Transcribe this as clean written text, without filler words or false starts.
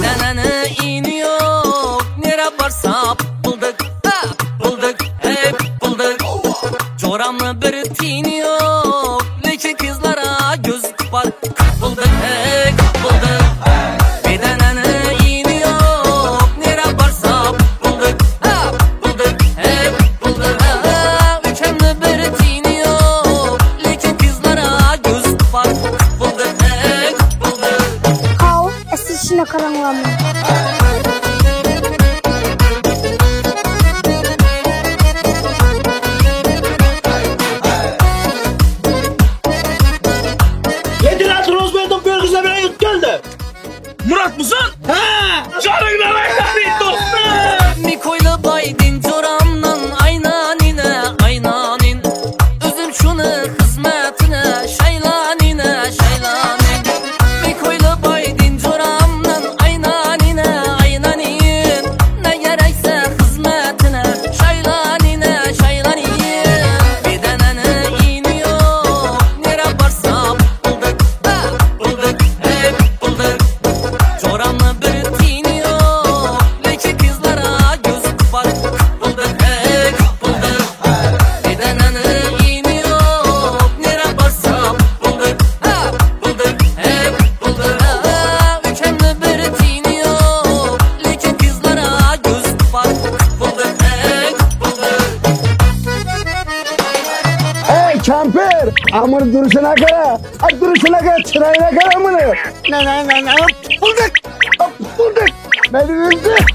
Bedenene iniyor, nere varsa bulduk, bulduk, hep bulduk. Çoramlı bir tini yok, lekin kızlara göz kupar. Bulduk, bulduk. Bedenene iniyor, nere varsa bulduk, bulduk, hep bulduk. Üçemli bir tini yok, lekin kızlara göz kupar. Bulduk, bulduk. Al, siz şuna karanlığa. Murat mısın? Ha! Canına verdim dostum! Mikoyla baydin çoramdan aynanine aynanin. Özüm şunu hizmetine şaylanine şaylanin. Mikoyla baydin çoramdan aynanine aynanin. Ne gerekse hizmetine şaylanine şaylanin. Bedenene iniyor, nere varsa bulduk, bulduk, hep bulduk. Çoramlı bir tini yok, lekin kızlara göz kupar. Bulduk, bulduk. Bedenene iniyor, nere varsa bulduk, bulduk, hep bulduk. Üçemli bir tini yok, lekin kızlara göz kupar. Bulduk, bulduk. Hey Kamper! Amır duruşuna göre, duruşuna göre, çırayına göre amını. Ne? Bulduk! Bulduk! Beni üzdü!